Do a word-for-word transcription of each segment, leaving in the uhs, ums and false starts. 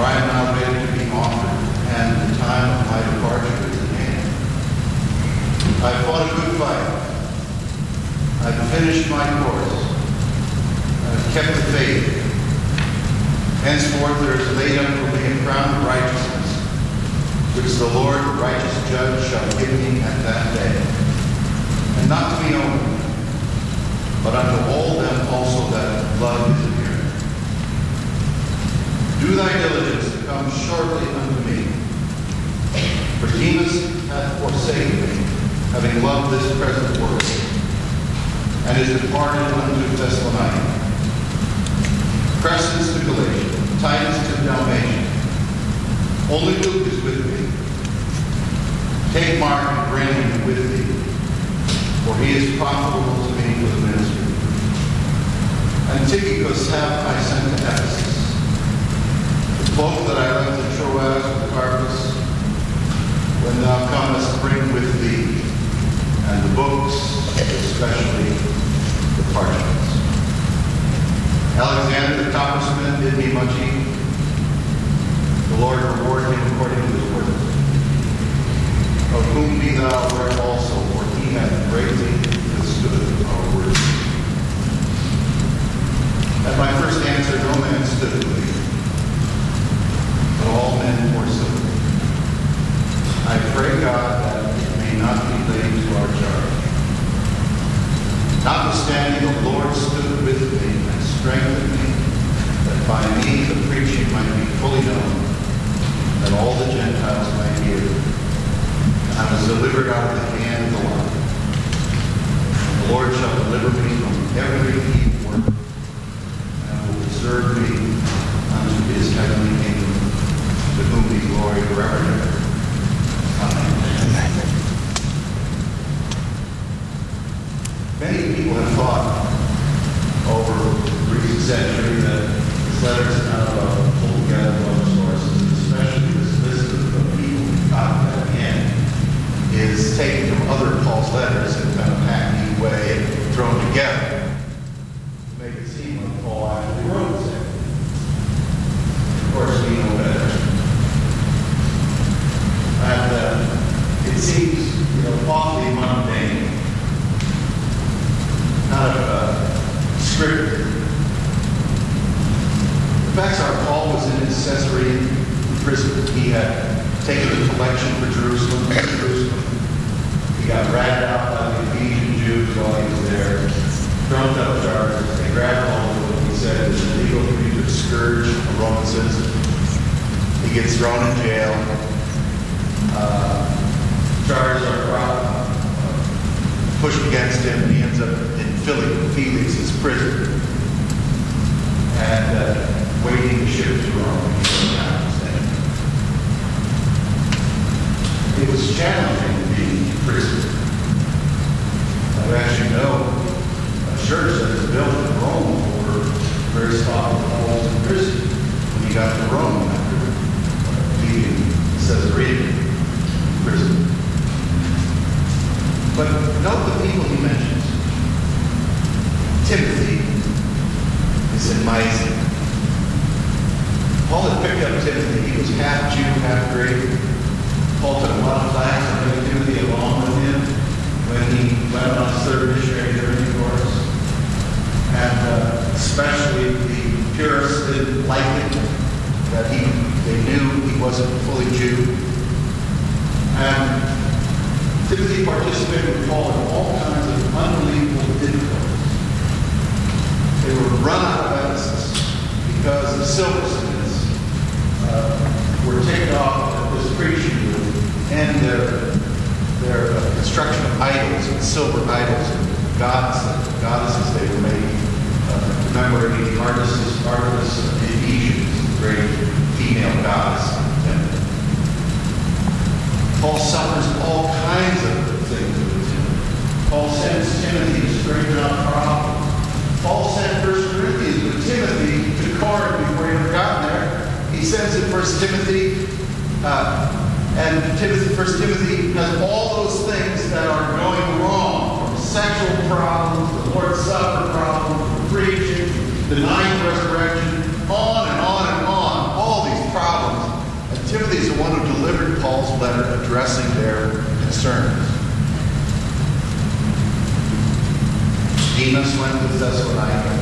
for I am now ready to be offered, and the time of my departure is at hand. I have fought a good fight. I have finished my course. I have kept the faith. Henceforth there is laid up for me a crown of righteousness, which the Lord, the righteous judge, shall give me at that day. And not to me only, but unto all them also that love his appearing. Do thy diligence to come shortly unto me. For Demas hath forsaken me, having loved this present world, and is departed unto Thessalonica. Crescens to Galatia, Titus to Dalmatia. Only Luke is with me. Take Mark and bring him with thee, for he is profitable to me for the ministry. And Tychicus have I sent to Ephesus. The cloak that I left in Troas with Carpus, when thou comest, bring with thee, and the books, especially the parchments. Alexander the coppersmith did me much evil. The Lord reward him according to his work. Of whom be thou aware also, for he hath greatly withstood our words. At my first answer, no man stood with me, but all men forsook me. I pray God that it may not be laid to our charge. Notwithstanding, the Lord stood with me and strengthened me, that by me the preaching might be fully known, that all the Gentiles might hear. I was delivered out of the hand of the lion. The Lord shall deliver me from every evil work, and will preserve me unto his heavenly kingdom, to whom be glory forever and ever. Amen. Many people have thought over the recent century that this letter is kind of a pulled together bunch of sources, especially this list of people who got at the end is taken from other Paul's letters in kind of a hackneyed way and thrown together to make it seem like Paul actually wrote it. Of course, we know better. And uh, it seems, you know, awfully mundane, kind of uh, scripted. The facts are, Paul was in his Caesarea prison. He had taken a collection for Jerusalem. Jerusalem. He got ratted out by the Ephesian Jews while he was there. Thrown up charges. They grabbed hold of him. He said it's illegal for you to scourge a Roman citizen. He gets thrown in jail. Uh, charges are brought, uh, pushed against him, and he ends up in Philly, Felix's prison, and uh, waiting to ship to Rome. It was challenging to be in prison. I actually know a church that was built in Rome for very spot where Paul was in prison when he got to Rome after leaving Caesarea prison. But note the people he mentions. Timothy is in Mysia. Paul had picked up Timothy. He was half Jew, half Greek. Paul took a lot of class and took Timothy along with him when he went on his third missionary journey, of course. And uh, especially the purists didn't like it, that he, they knew he wasn't fully Jew. And Timothy participated with Paul in all kinds of unbelievable difficulties. They were run out of Ephesus because the silversmiths uh, were ticked off at this preaching to end their, their uh, construction of idols and silver idols and gods and goddesses they were making, uh, commemorating Artemis, Artemis of the Ephesians, the great female goddess. Paul suffers all kinds of things with Timothy. Paul sends Timothy to straighten out problems. Paul sent First Corinthians with Timothy to Corinth before he ever got there. He sends it First Timothy, uh, and Timothy, First Timothy has all those things that are going wrong, from sexual problems, the Lord's Supper problems, preaching, denying resurrection, on and on and on. All these problems concerns. Demas went to Thessalonica.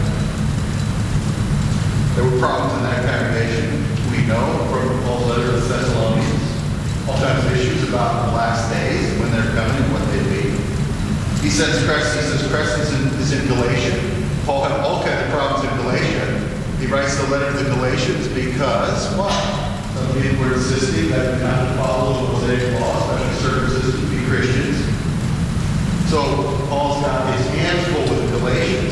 There were problems in that congregation. We know from Paul's letter to the Thessalonians, all kinds of issues about the last days, when they're coming, and what they be. He says Crescens, he says Crescens is in, is in Galatia. Paul had all kinds of problems in Galatia. He writes the letter to the Galatians because, what? Some people were insisting that we have to follow the Mosaic law, especially circumcision, to be Christians. So Paul's got his hands full with the Galatians.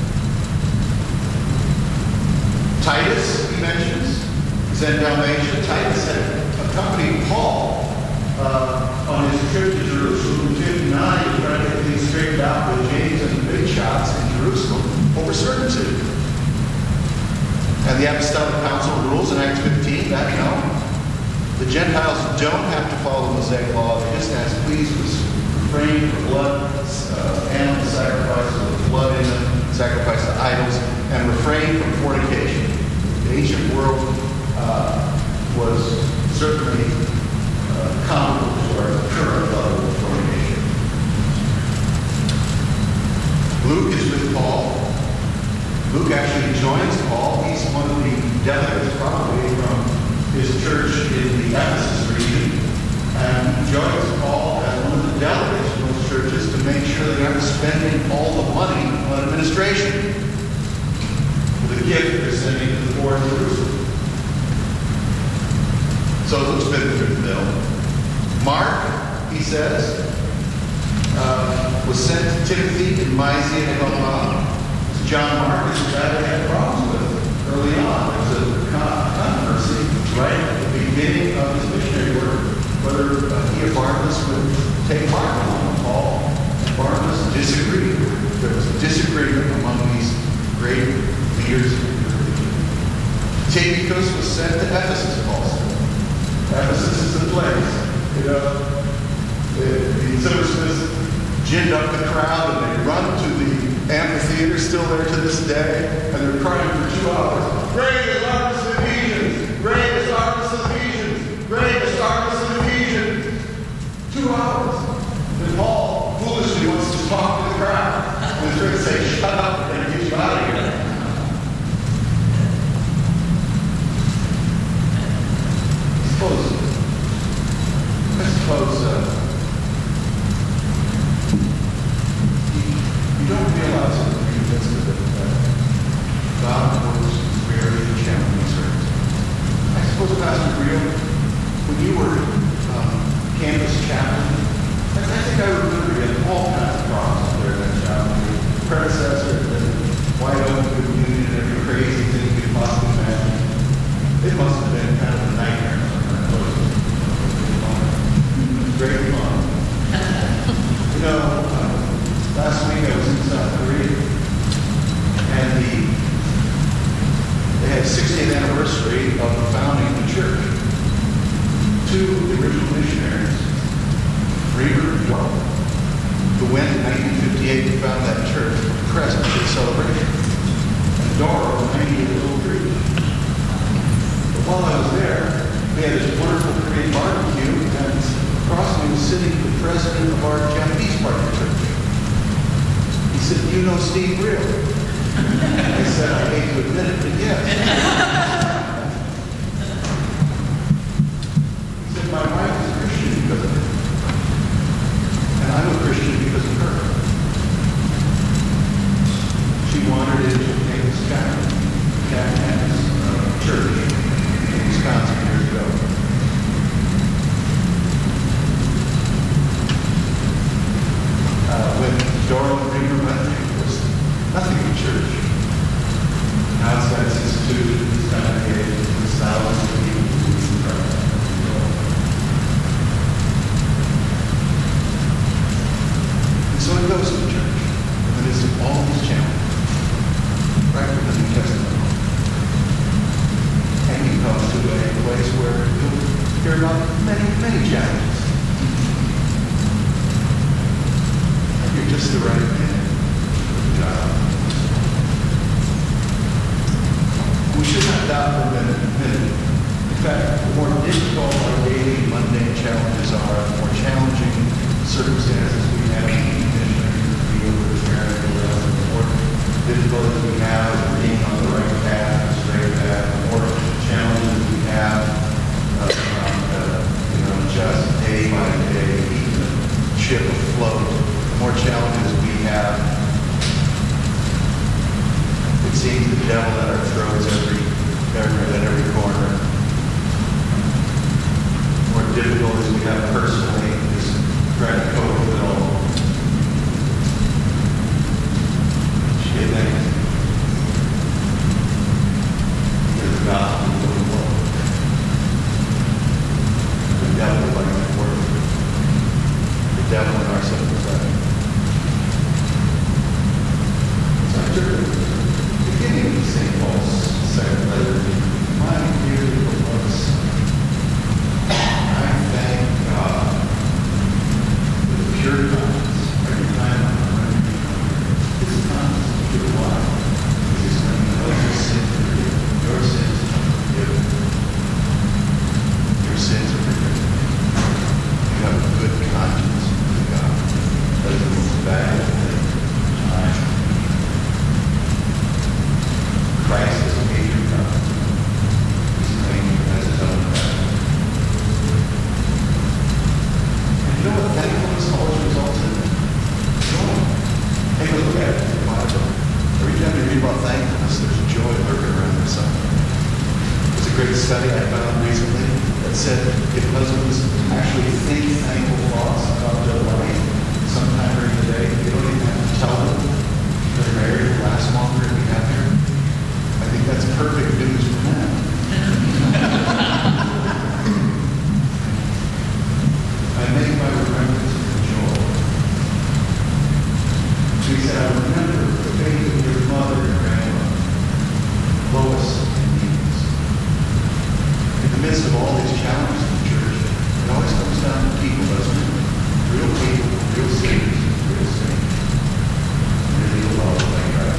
Titus, he mentions, is in Dalmatia. Titus had accompanied Paul uh, on his trip to Jerusalem in fifty-nine to try to get things straightened out with James and the big shots in Jerusalem over circumcision. And the Apostolic Council rules in Acts fifteen that no, the Gentiles don't have to follow the Mosaic law. They just ask, please refrain from blood, uh, animal sacrifices with blood in them, sacrifice to idols, and refrain from fornication. The ancient world uh, was certainly uh, comparable to our current level of fornication. Luke is with Paul. Luke actually joins Paul. He's one of the delegates probably from his church in the Ephesus region. And he joins Paul as one of the delegates from those churches to make sure they aren't spending all the money on administration for the gift they're sending to the poor in Jerusalem. So Luke's been through the bill. Mark, he says, uh, was sent to Timothy in Mysia and Helena. John Mark is the guy they had problems with early on. There was a controversy right at the beginning of his missionary work, whether uh, he or Barnabas would take part on Paul and Barnabas disagreed. There was a disagreement among these great leaders. Tychicus was sent to Ephesus, Paul said. Ephesus is the place. You know, the, the silversmiths ginned up the crowd and they run to the amphitheater, still there to this day, and they're crying for two hours. Great is Artemis of Ephesians! Great is Artemis of Ephesians! Great is Artemis of Ephesians! Two hours. And Paul foolishly wants to talk to the crowd. And he's going to say, shut up, and get you out of here. I suppose, I suppose, uh, you don't realize it when you're midst of it, that God works very challenging circumstances. I suppose, Pastor Brio, when you were um, campus chaplain, I, I think I remember you had all kinds of problems there in that chapel. Your predecessor, the wide open communion, and every crazy thing you could possibly imagine. It must have been kind of a nightmare. Great fun. You know, uh, last week I was in South Korea, and the they had sixtieth anniversary of the founding of the church. Two of the original missionaries, Reber and Doro, who went in nineteen fifty-eight to found that church, were present at the celebration. And Doro, ninety years old, preached. But while I was there, we had this wonderful Korean barbecue, and across me was sitting the president of our Japanese part of the church. He said, "Do you know Steve Real?" I said, "I hate to admit it, but yes." He said, "My wife is a Christian because of it. And I'm a Christian because of her. She wandered into a famous Catholic uh, church in Wisconsin years ago. Uh, when Doro and Reber went, there was nothing in church. Now it's got its institution, it's congregated, it's thousands of people who believe in Christ. And so it goes to the church, in the midst of all these challenges, right from the New Testament. And he comes to a place where you'll hear about many, many challenges. You're just the right man for the job. We should not doubt for a minute. minute. In fact, the more difficult our daily, mundane challenges are, the more challenging on recently that said if husbands actually think thankful thoughts about their wife sometime during the day, you don't even have to tell them they're married will last longer and be happier. I think that's perfect news for men. I make my remembrance of joy. She said, I remember the faith of your mother and grandmother, Lois and Eunice. In the midst of all these challenges in the church, it always comes down to people, doesn't it? Real people, real sinners, real saints. Really love playing right.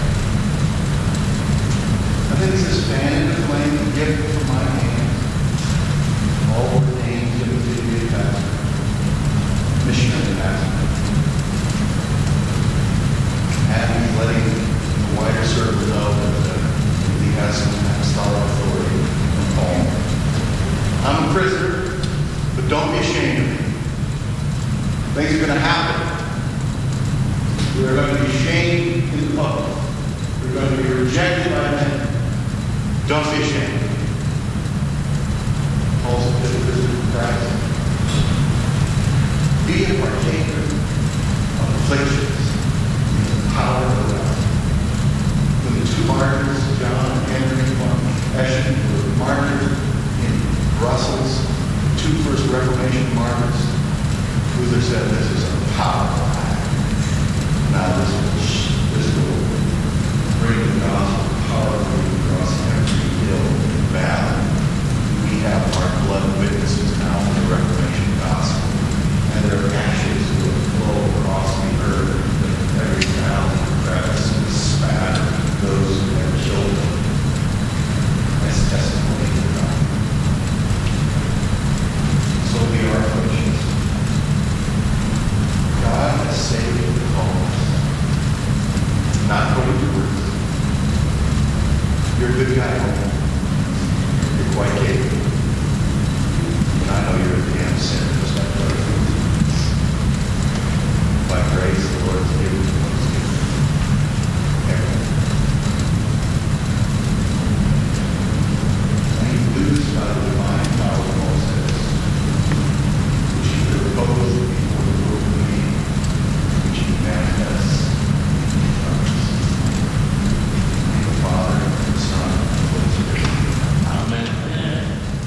I think it's this fan in the flame, a gift from my hand. All ordained Timothy to be a pastor. Missionary pastor. And he's letting the wider circle know that uh, he has some apostolic authority from Paul. I'm a prisoner, but don't be ashamed of me. Things are going to happen. We're going to be shamed in the public. We're going to be rejected by men. Don't be ashamed. Paul's a prisoner of Christ. Be a partaker of afflictions in the power of God. When the two martyrs, John and Henry von Eschen, were martyred in Brussels, the two first Reformation martyrs, Luther said this is a powerful act. Now this will, this will bring the gospel powerfully across every hill and valley. We have our blood witnesses now in the Reformation gospel. And their ashes will flow across the earth in every valley, crevice, and spatter those who have children as testimony to God. So we are afflictions. God has saved the cause, not according to works. You're a good guy, Paul. You're quite capable. And I know you're a damn sinner, just like brother. By grace,